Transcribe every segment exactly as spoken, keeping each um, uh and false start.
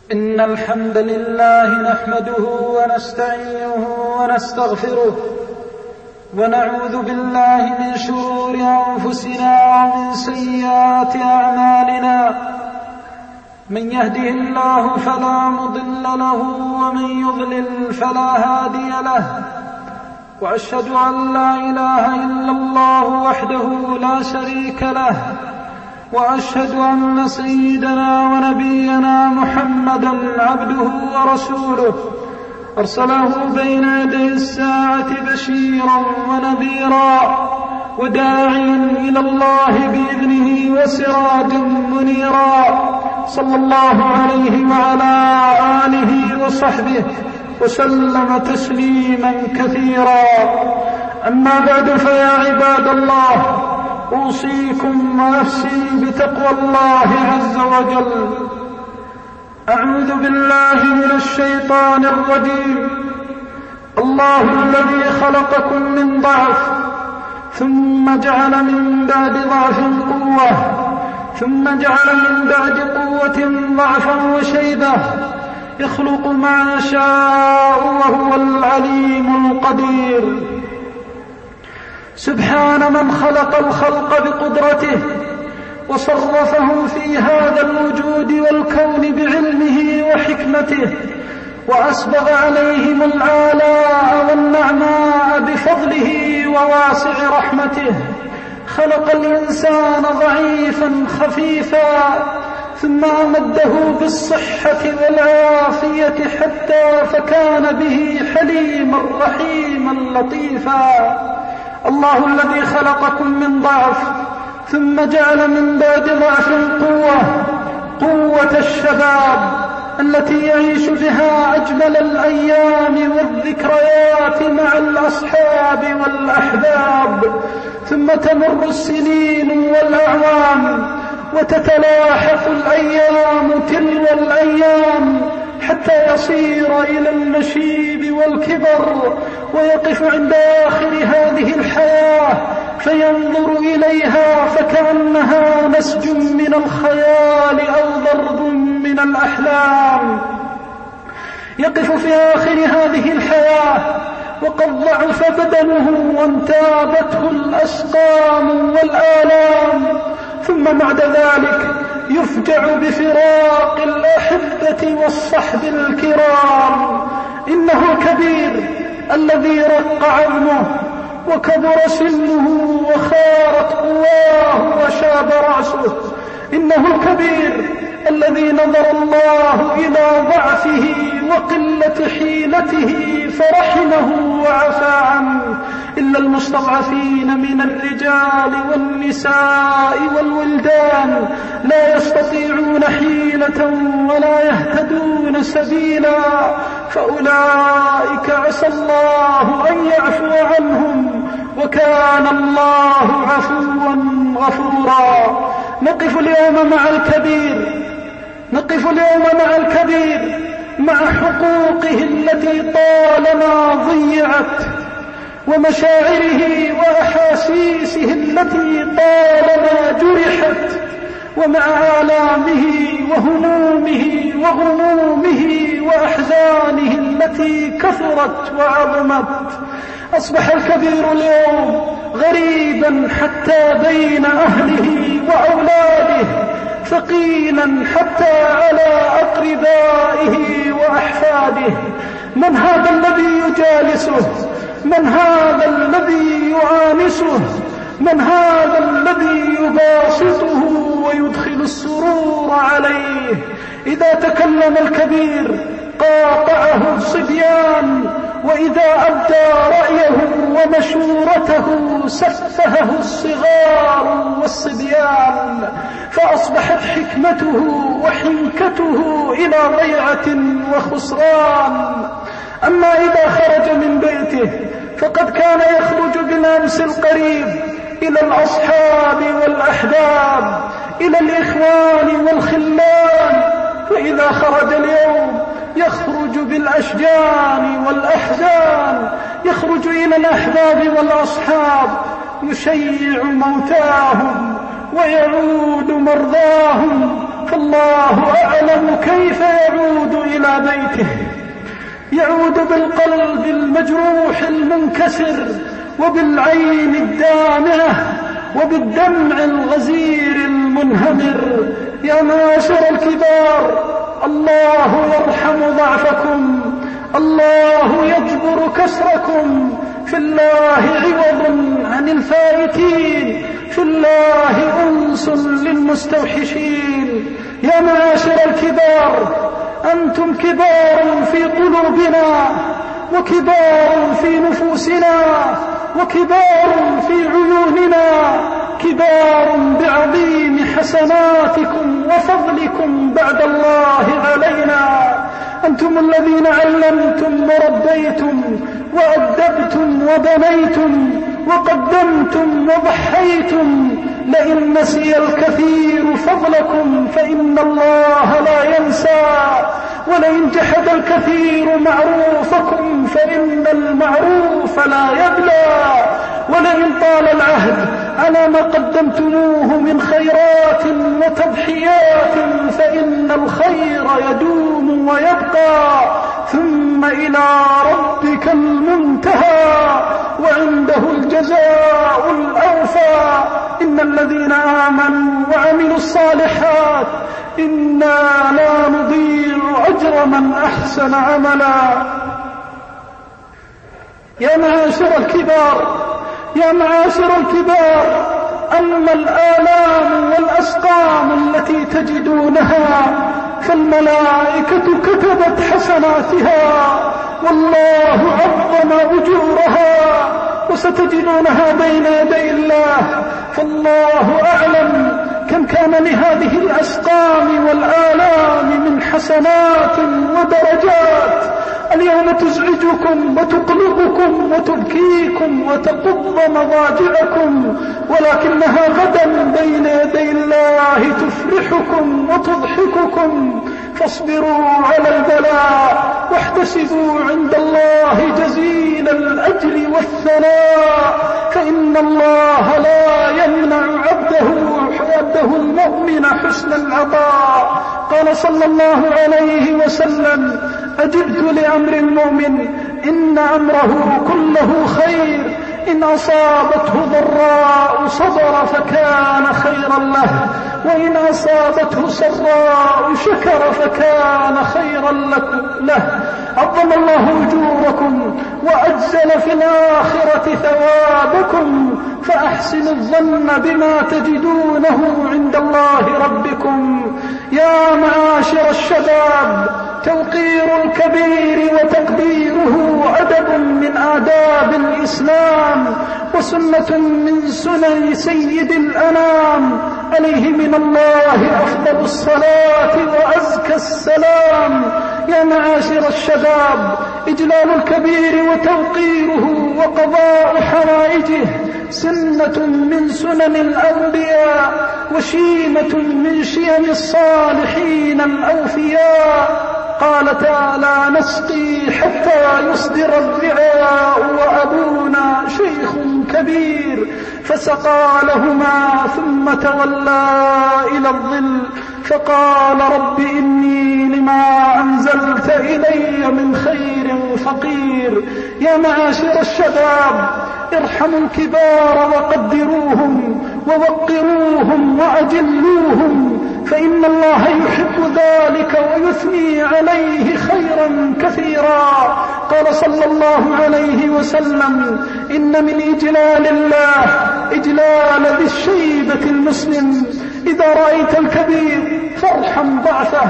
إن الحمد لله نحمده ونستعينه ونستغفره ونعوذ بالله من شرور أنفسنا ومن سيئات أعمالنا. من يهده الله فلا مضل له ومن يضلل فلا هادي له، وأشهد أن لا إله إلا الله وحده لا شريك له، وأشهد أن سيدنا ونبينا محمدا عبده ورسوله أرسله بين يدي الساعة بشيرا ونذيرا وداعيا إلى الله بإذنه وسراجا منيرا، صلى الله عليه وعلى آله وصحبه وسلم تسليما كثيرا. أما بعد، فيا عباد الله، أوصيكم ونفسي بتقوى الله عز وجل. أعوذ بالله من الشيطان الرجيم. الله الذي خلقكم من ضعف ثم جعل من بعد ضعف قوة، ثم جعل من بعد قوة ضعفا وشيبة، يخلق ما يشاء وهو العليم القدير. سبحان من خلق الخلق بقدرته وصرفهم في هذا الوجود والكون بعلمه وحكمته، وأسبغ عليهم الآلاء والنعماء بفضله وواسع رحمته. خلق الإنسان ضعيفا خفيفا، ثم أمده بالصحة والعافية حتى فكان به حليما رحيما لطيفا. الله الذي خلقكم من ضعف ثم جعل من بعد ضعف قوة، قوة الشباب التي يعيش بها أجمل الأيام والذكريات مع الأصحاب والأحباب، ثم تمر السنين والأعوام وتتلاحق الأيام تلو الأيام حتى يصير إلى النشيب والكبر، ويقف عند آخر هذه الحياة فينظر إليها فكأنها نسج من الخيال أو ضرب من الأحلام. يقف في آخر هذه الحياة وقد ضعف بدنه وانتابته الأسقام والآلام، ثم بعد ذلك يفجع بفراق الأحبة والصحب الكرام. إنه الكبير الذي رق عظمه وكبر سنه وخارت قواه وشاب رأسه. إنه الكبير الذي نظر الله إلى ضعفه وقلة حيلته فرحمه وعفى عنه. إلا المستضعفين من الرجال والنساء والولدان لا يستطيعون حيلة ولا يهتدون سبيلا، فأولئك عسى الله أن يعفو عنهم، وكان الله عفوا غفورا. نقف اليوم مع الكبير نقف اليوم مع الكبير مع حقوقه التي طالما ضيعت، ومشاعره وأحاسيسه التي طالما جرحت، ومع آلامه وهمومه وغمومه وأحزانه التي كثرت وعظمت. أصبح الكبير اليوم غريبا حتى بين أهله وأولاده، ثقيلا حتى على أقربائه وأحفاده. من هذا الذي يجالسه؟ من هذا الذي يعانسه؟ من هذا الذي يباسطه ويدخل السرور عليه؟ إذا تكلم الكبير قاطعه الصبيان، وإذا أبدى رأيه ومشورته سفهه الصغار والصبيان، فأصبحت حكمته وحنكته إلى ضيعة وخسران. أما إذا خرج من بيته فقد كان يخرج بالأمس القريب إلى الأصحاب والأحباب، إلى الإخوان والخلان، فإذا خرج اليوم يخرج بالأشجان والأحزان، يخرج إلى الأحباب والأصحاب يشيع موتاهم ويعود مرضاهم فالله أعلم كيف يعود إلى بيته. يعود بالقلب المجروح المنكسر، وبالعين الدامعة، وبالدمع الغزير المنهمر. يا معاشر الكبار، الله يرحم ضعفكم، الله يجبر كسركم، في الله عوض عن الفائتين، في الله أنس للمستوحشين. يا معاشر الكبار، أنتم كبار في قلوبنا، وكبار في نفوسنا، وكبار في عيوننا، كبار بعظيم حسناتكم وفضلكم بعد الله علينا. أنتم الذين علمتم وربيتم وأدبتم وبنيتم وقدمتم وضحيتم. لئن نسي الكثير فضلكم فإن الله لا ينسى، ولئن جحد الكثير معروفكم فإن المعروف لا يبلى، ولئن طال العهد على ما قدمتموه من خيرات وتضحيات فإن الخير يدوم ويبقى، ثم إلى ربك المنتهى وعنده الجزاء الأوفى. إن الذين آمنوا وعملوا الصالحات إنا لا نضيع أجر من أحسن عملا. يا معاشر الكبار، يا معاشر الكبار، أما الآلام والأسقام التي تجدونها فالملائكة كتبت حسناتها، والله عظم أجورها، وستجدونها بين يدي الله. فالله أعلم كم كان لهذه الأسقام والآلام من حسنات ودرجات. اليوم تزعجكم وتقلقكم وتبكيكم وتقض مضاجعكم، ولكنها غدا بين يدي الله تفرحكم وتضحككم. فاصبروا على البلاء واحتسبوا عند الله جزيل الأجر والثناء، فإن الله لا يمنع عبده عبده المؤمن حسن العطاء. قال صلى الله عليه وسلم: أجبت لأمر المؤمن إن أمره كله خير، إن أصابته ضراء صبر فكان خيرا له، وإن أصابته سراء شكر فكان خيرا له. عظم الله أجوركم وأجزل في الآخرة ثوابكم، فأحسنوا الظن بما تجدونه عند الله ربكم. يا معاشر الشباب، توقير الكبير وتقديره أدب من آداب الإسلام، وسنة من سنن سيد الأنام، عليه من الله أفضل الصلاة وأزكى السلام. يا معاشر الشباب، إجلال الكبير وتوقيره وقضاء حوائجه سنة من سنن الأنبياء، وشيمة من شيم الصالحين الأوفياء. قال تعالى: نسقي حتى يصدر الرعاء وأبونا شيخ كبير، فسقى لهما ثم تولى إلى الظل فقال: رب إني لما أنزلت إلي من خير فقير. يا معاشر الشباب، ارحموا الكبار وقدروهم ووقروهم وأجلوهم، فإن الله يحب ذلك ويثني عليه خيرا كثيرا. قال صلى الله عليه وسلم: إن من إجلال الله إجلال ذي الشيبة المسلم. إذا رأيت الكبير فارحم ضعفه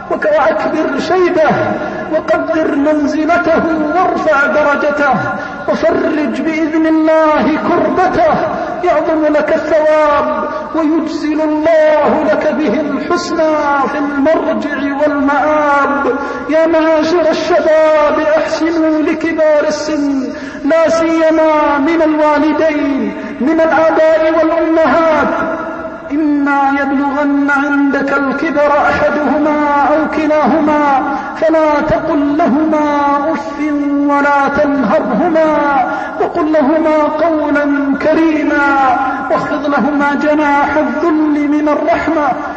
وأكبر شيبه، وقدر منزلته وارفع درجته، وفرج بإذن الله كربته، يعظم لك الثواب ويجزل الله لك به الحسنى في المرجع والمآب. يا معاشر الشباب، أحسنوا لكبار السن، لا سيما من الوالدين من الآباء والأمهات. إما يبلغن عندك الكبر أحدهما أو كلاهما فلا تقل لهما أف ولا تنهرهما، وقل لهما قولا كريما، واخفض لهما جناح الذل من الرحمة،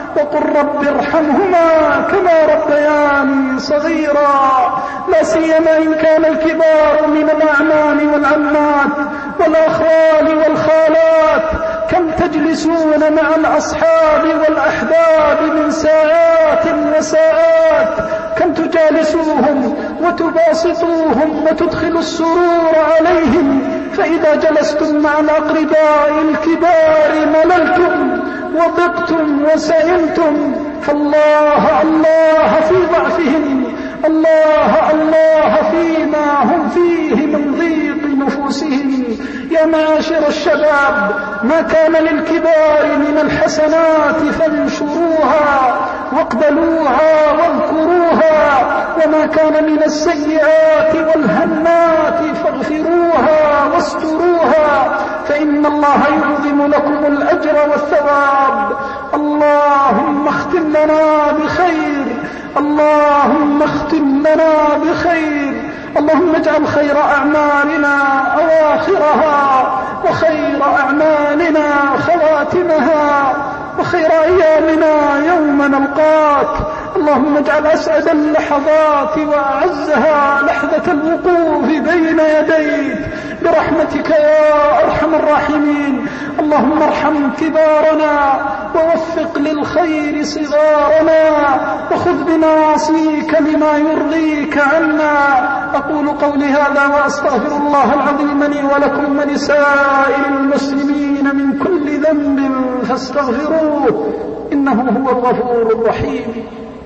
وقل رب ارحمهما كما ربياني صغيرا، لا سيما إن كان الكبار من الأعمام والعمات والأخوال والخالات. كم تجلسون مع الأصحاب والأحباب من ساعات وساعات، كم تجالسوهم وتباسطوهم وتدخل السرور عليهم، فإذا جلستم مع الأقرباء الكبار مللتم وضقتم وسئمتم. فالله الله في ضعفهم، الله الله فيما هم فيه من ضيق نفوسهم. يا معاشر الشباب، ما كان للكبار من الحسنات فانشروها واقبلوها واذكروها، وما كان من السيئات والهنات فاغفروها واستروها، فإن الله يعظم لكم الأجر والثواب. اللهم اختم لنا بخير، اللهم اختم لنا بخير. اللهم اجعل خير أعمالنا أواخرها، وخير أعمالنا خواتمها، وخير أيامنا يوم نلقاك. اللهم اجعل أسعد اللحظات وأعزها لحظة الوقوف بين يديك برحمتك يا أرحم الراحمين. اللهم ارحم كبارنا ووفق للخير صغارنا، وخذ بنواصيك لما يرضيك عنا. أقول قولي هذا وأستغفر الله العظيم لي ولكم ولسائر المسلمين من كل ذنب فاستغفروه إنه هو الغفور الرحيم.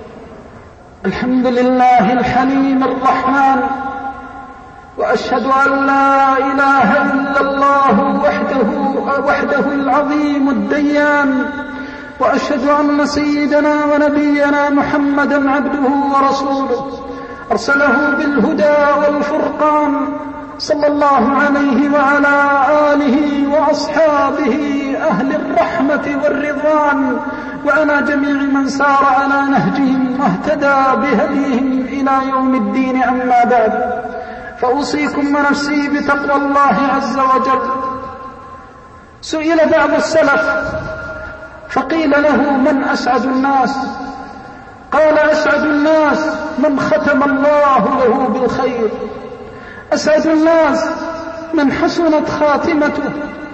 الحمد لله الحليم الرحمن، وأشهد أن لا إله إلا الله وحده, وحده العظيم الديان، وأشهد أن سيدنا ونبينا محمدا عبده ورسوله أرسله بالهدى والفرقان، صلى الله عليه وعلى آله وأصحابه أهل الرحمة والرضوان، وعلى جميع من سار على نهجهم واهتدى بهديهم إلى يوم الدين. أما بعد، فأوصيكم ونفسي بتقوى الله عز وجل. سئل بعض السلف فقيل له: من أسعد الناس؟ قال: أسعد الناس من ختم الله له بالخير، أسعد الناس من حسنت خاتمته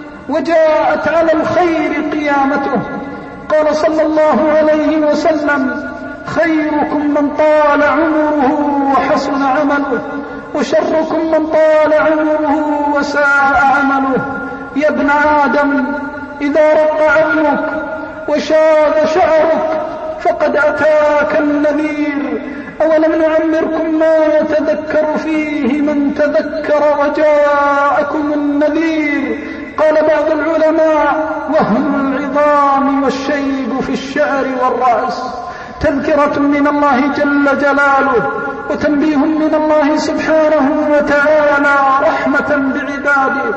وجاءت على الخير قيامته. قال صلى الله عليه وسلم: خيركم من طال عمره وحسن عمله، وشركم من طال عمره وساء عمله. يا ابن آدم، إذا رق عمرك وشاب شعرك فقد أتاك النذير. أولم نعمركم ما يتذكر فيه من تذكر وجاءكم النذير. قال بعض العلماء: وهن العظام والشيب في الشعر والرأس. تذكرة من الله جل جلاله وتنبيه من الله سبحانه وتعالى رحمة بعباده،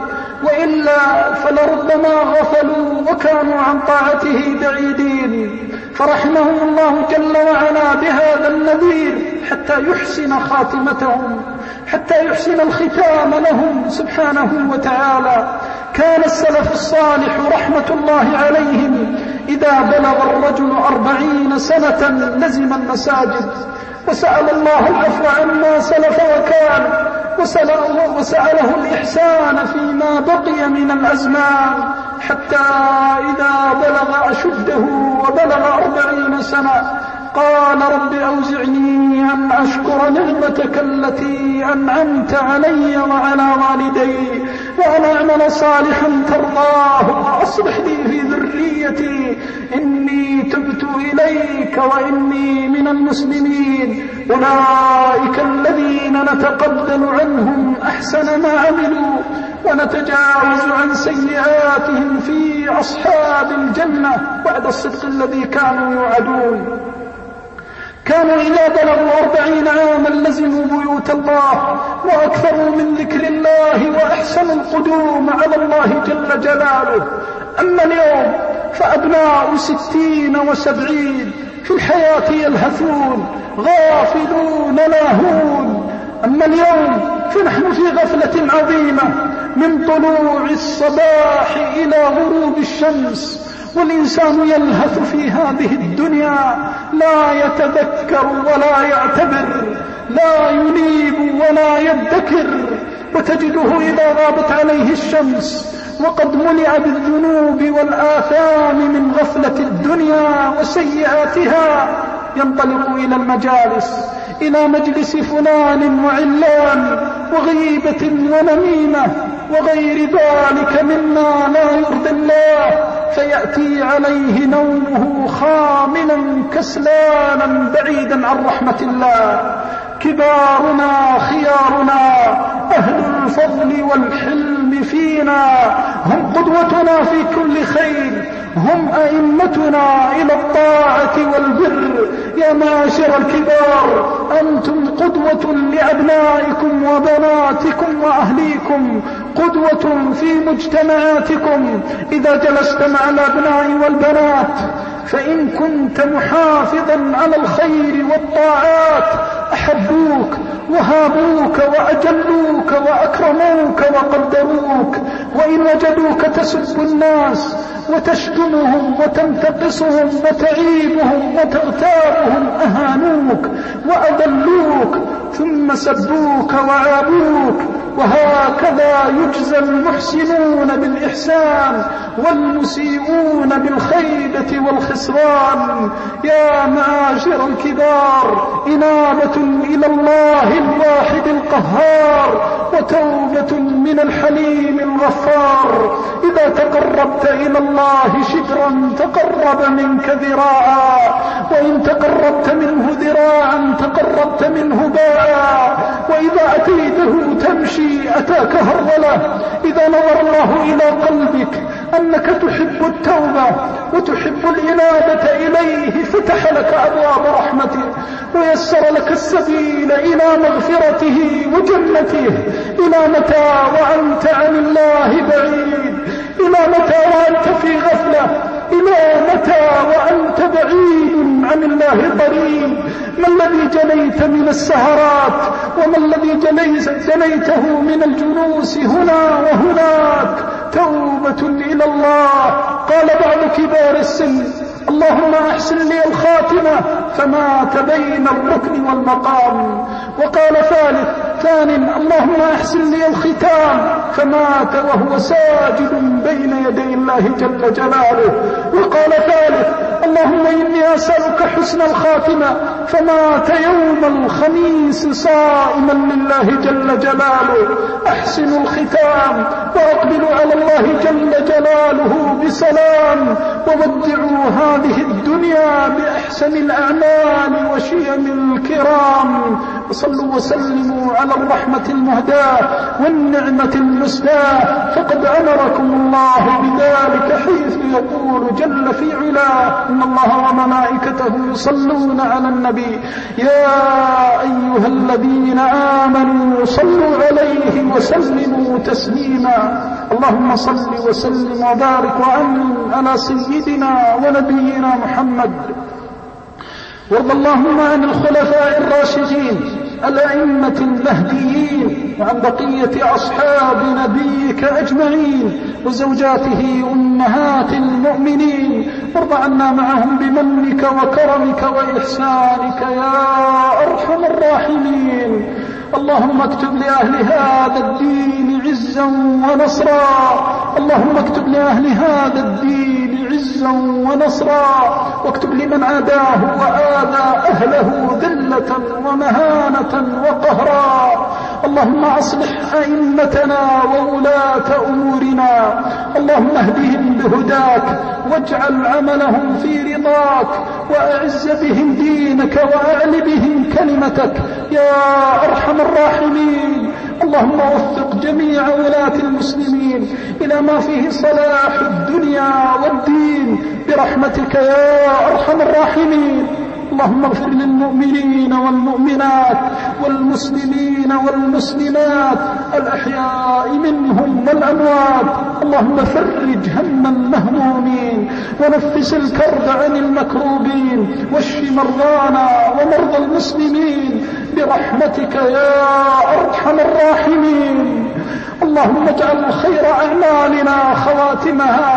وإلا فلربما غفلوا وكانوا عن طاعته بعيدين، فرحمهم الله جل وعلا بهذا النذير حتى يحسن خاتمتهم، حتى يحسن الختام لهم سبحانه وتعالى. كان السلف الصالح رحمة الله عليهم إذا بلغ الرجل أربعين سنة لزم المساجد، وسأل الله العفو عما سلف وكان، وسأله الإحسان فيما بقي من الأزمان، حتى إذا بلغ أشده وبلغ أربعين سنة قال: رب أوزعني أن أشكر نعمتك التي أنعمت علي وعلى والدي، وأن أعمل صالحا ترضاه، وأصلح لي في ذريتي إني تبت إليك وإني من المسلمين. أولئك الذين نتقبل عنهم أحسن ما عملوا ونتجاوز عن سيئاتهم في أصحاب الجنة بعد الصدق الذي كانوا يوعدون. كانوا إذا بلغوا أربعين عاما لزموا بيوت الله وأكثروا من ذكر الله وأحسنوا القدوم على الله جل جلاله. أما اليوم فأبناء ستين وسبعين في الحياة يلهثون غافلون لاهون. أما اليوم فنحن في غفلة عظيمة من طلوع الصباح إلى غروب الشمس، والإنسان يلهث في هذه الدنيا، لا يتذكر ولا يعتبر، لا ينيب ولا يدكر، وتجده إذا غابت عليه الشمس وقد ملئ بالذنوب والآثام من غفلة الدنيا وسيئاتها ينطلق إلى المجالس، إلى مجلس فلان وعلان وغيبة ونميمة وغير ذلك مما لا يرضي الله، فيأتي عليه نومه خاملا كسلانا بعيدا عن رحمة الله. كبارنا خيارنا أهل الفضل والحلم فينا هم قدوتنا في كل خير، هم أئمتنا إلى الطاعة والبر. يا معاشر الكبار، أنتم قدوة لأبنائكم وبناتكم وأهليكم، قدوة في مجتمعاتكم. إذا جلست مع الأبناء والبنات فإن كنت محافظا على الخير والطاعات أحبوك وهابوك وأجلوك وأكرموك وقدروك، وإن وجدوك تسب الناس وتشتمهم وتنتقصهم وتعيبهم وتغتابهم أهانوك وأذلوك ثم سبوك وعابوك. وهكذا يجزى المحسنون بالإحسان والمسيئون بالخيبة والخسران. يا معاشر الكبار، إنابة إلى الله الواحد القهار وتوبة من الحليم الغفار. إذا تقربت إلى الله شبرا تقرب منك ذراعا، وإن تقربت منه ذراعا تقربت منه باعا، وإذا أتيته تمشي أتاك هرولة. إذا نظر الله إلى قلبك أنك تحب التوبة وتحب الإنابة إليه فتح لك أبواب رحمته ويسر لك السبيل إلى مغفرته وجنته. إلى متى وأنت عن الله بعيد؟ إلى متى وأنت في غفلة؟ إلى متى وأنت بعيد عن الله قريب؟ ما الذي جنيت من السهرات وما الذي جنيته من الجلوس هنا وهناك؟ توبة إلى الله. قال بعض كبار السن: اللهم أحسن لي الخاتمة، فمات بين الركن والمقام. وقال ثالث ثان: اللهم أحسن لي الختام، فمات وهو ساجد بين يدي الله جل جلاله. وقال ثالث: اللهم إني أسألك حسن الخاتمة، فمات يوم الخميس صائما لله جل جلاله. أحسن الختام وأقبلوا على الله جل جلاله بسلام، وودعوا هذه الدنيا بأحسن الأعمال وشيم الكرام. وصلوا وسلموا على الرحمة المهداة والنعمة المسداة، فقد أمركم الله بذلك حيث يقول جل في علاه: إن الله وملائكته يصلون على النبي يا أيها الذين آمنوا صلوا عليه وسلموا تسليما. اللهم صل وسلم وبارك وأنعم على سيدنا ونبينا محمد. وارض اللهم عن الخلفاء الراشدين الأئمة المهديين وعن بقية أصحاب نبيك أجمعين وزوجاته أمهات المؤمنين، وارض عنا معهم بمنك وكرمك وإحسانك يا أرحم الراحمين. اللهم اكتب لأهل هذا الدين عزا ونصرا، اللهم اكتب لأهل هذا الدين عزا ونصرا، واكتب لمن عاداه وآذى أهله ذلة ومهانة وقهرا. اللهم أصلح أئمتنا وولاة أمورنا، اللهم اهدهم بهداك واجعل عملهم في رضاك، وأعز بهم دينك وأعل بهم كلمتك يا أرحم الراحمين. اللهم وفق جميع ولاة المسلمين إلى ما فيه صلاح الدنيا والدين برحمتك يا أرحم الراحمين. اللهم اغفر للمؤمنين والمؤمنات والمسلمين والمسلمات الأحياء منهم والأموات. اللهم فرج هم المهمومين ونفس الكرب عن المكروبين، واشف مرضانا ومرضى المسلمين برحمتك يا أرحم الراحمين. اللهم اجعل خير أعمالنا خواتمها،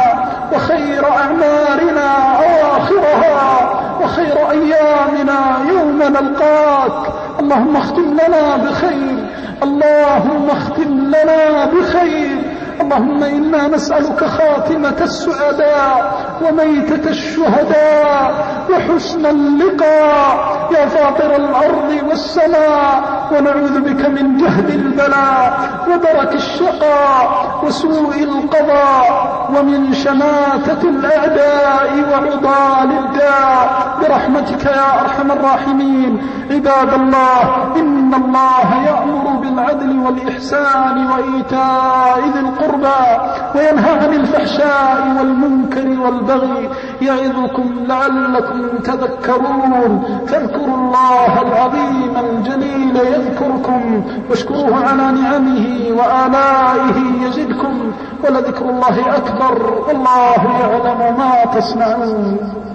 وخير أعمارنا أواخرها وخير أيامنا يوم نلقاك. اللهم اختم لنا بخير، اللهم اختم لنا بخير. اللهم إنا نسألك خاتمة السعداء وميتة الشهداء وحسن اللقاء يا فاطر الأرض والسماء، ونعوذ بك من جهد البلاء ودرك الشقاء وسوء القضاء ومن شماتة الأعداء وعضال الداء برحمتك يا أرحم الراحمين. عباد الله، إن الله يأمر بالعدل والإحسان وإيتاء ذي القربى وينهى عن الفحشاء والمنكر والبغي يعظكم لعلكم تذكرون. فاذكروا الله العظيم الجليل يذكركم واشكروه على نعمه وآلائه يزدكم، ولذكر الله أكبر والله يعلم ما تصنعون.